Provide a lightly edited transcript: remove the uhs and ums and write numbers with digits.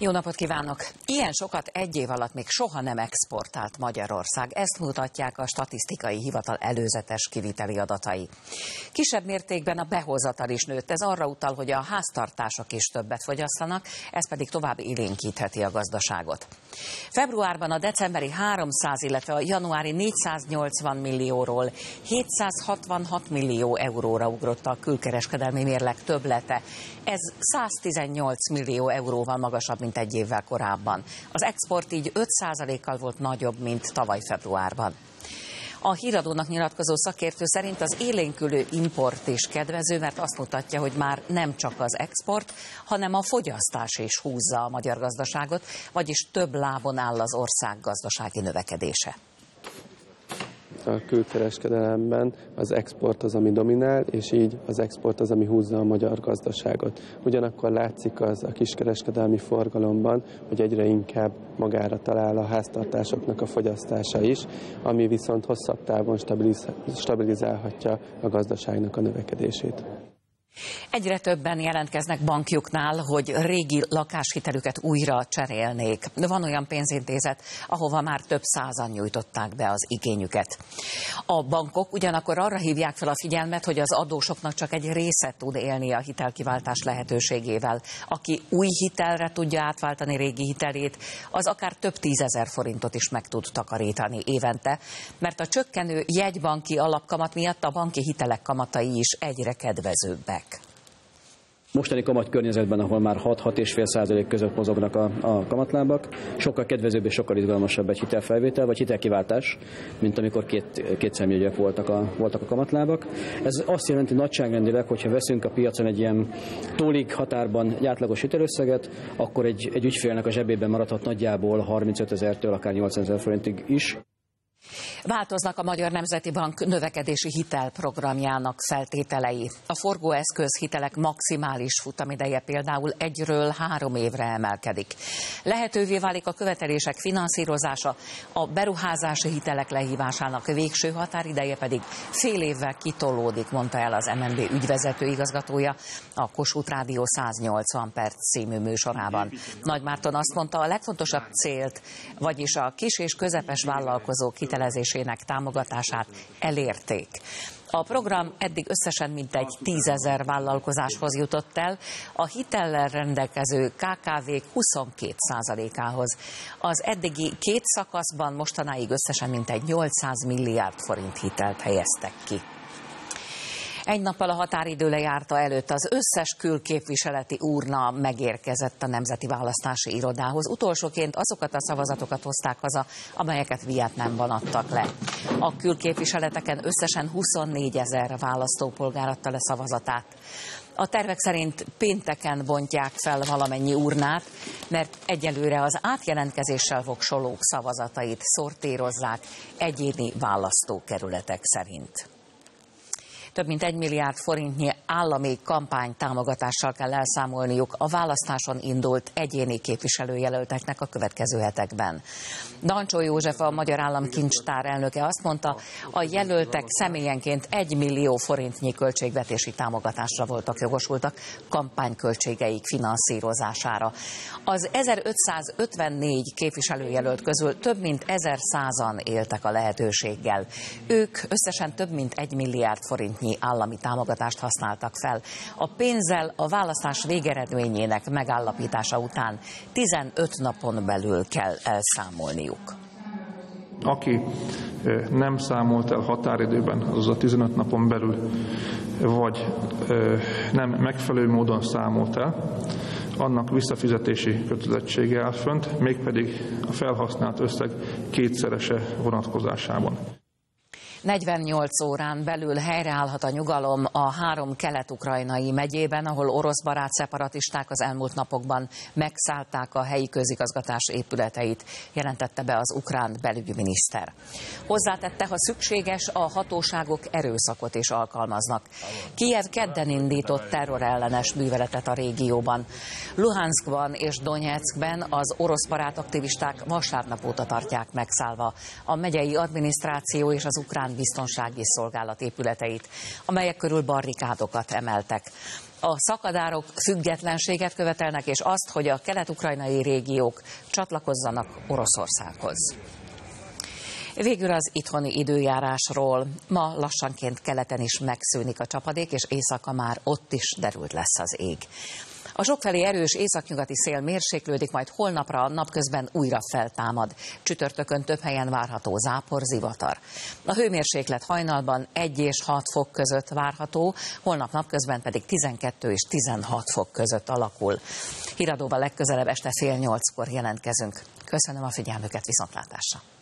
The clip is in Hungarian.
Jó napot kívánok! Ilyen sokat egy év alatt még soha nem exportált Magyarország. Ezt mutatják a statisztikai hivatal előzetes kiviteli adatai. Kisebb mértékben a behozatal is nőtt. Ez arra utal, hogy a háztartások is többet fogyasztanak, ez pedig tovább élénkítheti a gazdaságot. Februárban a decemberi 300, illetve a januári 480 millióról 766 millió euróra ugrott a külkereskedelmi mérleg többlete. Ez 118 millió euróval magasabb, mint egy évvel korábban. Az export így 5%-kal volt nagyobb, mint tavaly februárban. A Híradónak nyilatkozó szakértő szerint az élénkülő import is kedvező, mert azt mutatja, hogy már nem csak az export, hanem a fogyasztás is húzza a magyar gazdaságot, vagyis több lábon áll az ország gazdasági növekedése. A külkereskedelemben az export az, ami dominál, és így az export az, ami húzza a magyar gazdaságot. Ugyanakkor látszik az a kiskereskedelmi forgalomban, hogy egyre inkább magára talál a háztartásoknak a fogyasztása is, ami viszont hosszabb távon stabilizálhatja a gazdaságnak a növekedését. Egyre többen jelentkeznek bankjuknál, hogy régi lakáshitelüket újra cserélnék. Van olyan pénzintézet, ahova már több százan nyújtották be az igényüket. A bankok ugyanakkor arra hívják fel a figyelmet, hogy az adósoknak csak egy része tud élni a hitelkiváltás lehetőségével. Aki új hitelre tudja átváltani régi hitelét, az akár több 10 000 forintot is meg tud takarítani évente, mert a csökkenő jegybanki alapkamat miatt a banki hitelek kamatai is egyre kedvezőbbek. Mostani kamatkörnyezetben, ahol már 6-6,5% között mozognak a kamatlábak, sokkal kedvezőbb és sokkal izgalmasabb egy hitelfelvétel vagy hitelkiváltás, mint amikor két számjegyűek voltak a kamatlábak. Ez azt jelenti nagyságrendileg, hogyha veszünk a piacon egy ilyen tólig határban egy átlagos hitelösszeget, akkor egy ügyfélnek a zsebében maradhat nagyjából 35 000-től akár 80 000 forintig is. Változnak a Magyar Nemzeti Bank növekedési hitelprogramjának feltételei. A forgóeszköz hitelek maximális futamideje például 1-ről 3 évre emelkedik. Lehetővé válik a követelések finanszírozása, a beruházási hitelek lehívásának végső határideje pedig fél évvel kitolódik, mondta el az MNB ügyvezető igazgatója a Kossuth Rádió 180 perc című műsorában. Nagy Márton azt mondta, a legfontosabb célt, vagyis a kis és közepes vállalkozók hitelezésének támogatását elérték. A program eddig összesen mintegy 10 000 vállalkozáshoz jutott el, a hitellel rendelkező KKV-k 22%-ához. Az eddigi 2 szakaszban mostanáig összesen mintegy 800 milliárd forint hitelt helyeztek ki. Egy nappal a határidő lejárta előtt az összes külképviseleti urna megérkezett a Nemzeti Választási Irodához. Utolsóként azokat a szavazatokat hozták haza, amelyeket Vietnámban adtak le. A külképviseleteken összesen 24 000 választópolgár adta le szavazatát. A tervek szerint pénteken bontják fel valamennyi urnát, mert egyelőre az átjelentkezéssel voksolók szavazatait szortírozzák egyéni választókerületek szerint. Több mint 1 milliárd forintnyi állami kampánytámogatással kell elszámolniuk a választáson indult egyéni képviselőjelölteknek a következő hetekben. Dancsó József, a Magyar Államkincstár elnöke azt mondta, a jelöltek személyenként 1 millió forintnyi költségvetési támogatásra voltak jogosultak kampányköltségeik finanszírozására. Az 1554 képviselőjelölt közül több mint 1100-an éltek a lehetőséggel. Ők összesen több mint 1 milliárd forint állami támogatást használtak fel. A pénzzel a választás végeredményének megállapítása után 15 napon belül kell elszámolniuk. Aki nem számolt el határidőben, azaz a 15 napon belül, vagy nem megfelelő módon számolt el, annak visszafizetési kötelezettsége áll fönt, mégpedig a felhasznált összeg 2-szerese vonatkozásában. 48 órán belül helyreállhat a nyugalom a 3 kelet-ukrajnai megyében, ahol orosz barát szeparatisták az elmúlt napokban megszállták a helyi közigazgatás épületeit, jelentette be az ukrán belügyminiszter. Hozzátette, ha szükséges, a hatóságok erőszakot is alkalmaznak. Kijev kedden indított terrorellenes műveletet a régióban. Luhanskban és Donyeckben az orosz barát aktivisták vasárnap óta tartják megszállva a megyei adminisztráció és az ukrán ukrán biztonsági szolgálat épületeit, amelyek körül barrikádokat emeltek. A szakadárok függetlenséget követelnek, és azt, hogy a kelet-ukrajnai régiók csatlakozzanak Oroszországhoz. Végül az itthoni időjárásról. Ma lassanként keleten is megszűnik a csapadék, és éjszaka már ott is derült lesz az ég. A sokfelé erős északnyugati szél mérséklődik, majd holnapra napközben újra feltámad. Csütörtökön több helyen várható zápor, zivatar. A hőmérséklet hajnalban 1 és 6 fok között várható, holnap napközben pedig 12 és 16 fok között alakul. Híradóban legközelebb este 7:30 jelentkezünk. Köszönöm a figyelmüket, viszontlátásra!